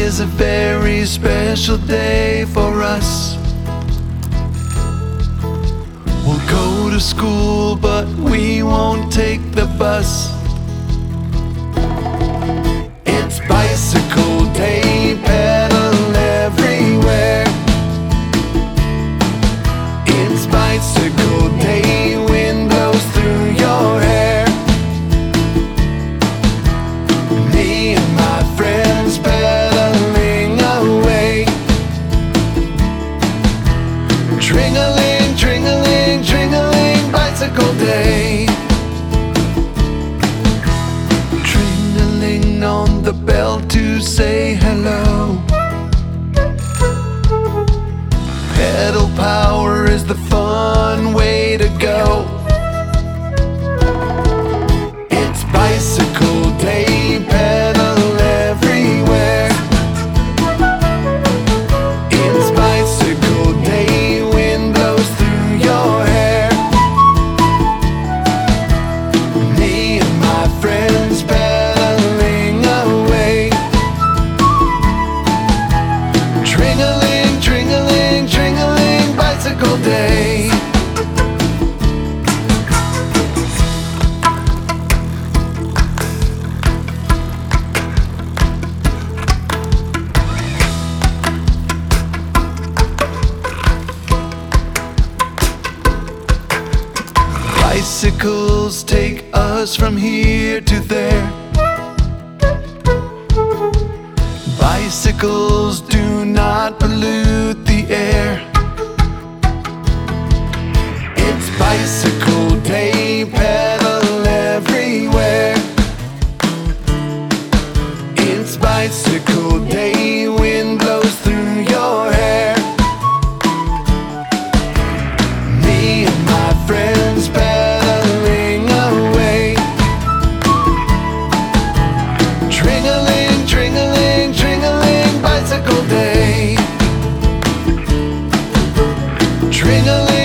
is a very special day for us. We'll go to school, but we won't take the bus. It's bicycle day, pedal everywhere. It's bicycle day, wind blows through your hair. Me and my friends pedaling away. Tring-a-ling, tring-a-ling, tring-a-ling, bicycle day. Tring-a-ling on the bell to say hello. Pedal power is the fun way to go. It's bicycle day, pedal everywhere. It's bicycle day, wind blows through your hair. Me and my friends pedaling away. Tring-a-ling, tring-a-ling, tring-a-ling, bicycle day. Bicycles take us from here to there. Bicycles do not pollute the air. It's bicycle day, pedal everywhere. It's bicycle day, wind blows through your hair. Me and my friends pedaling away. Tring-a-ling, tring-a-ling, tring-a-ling, bicycle day. Tring-a-ling.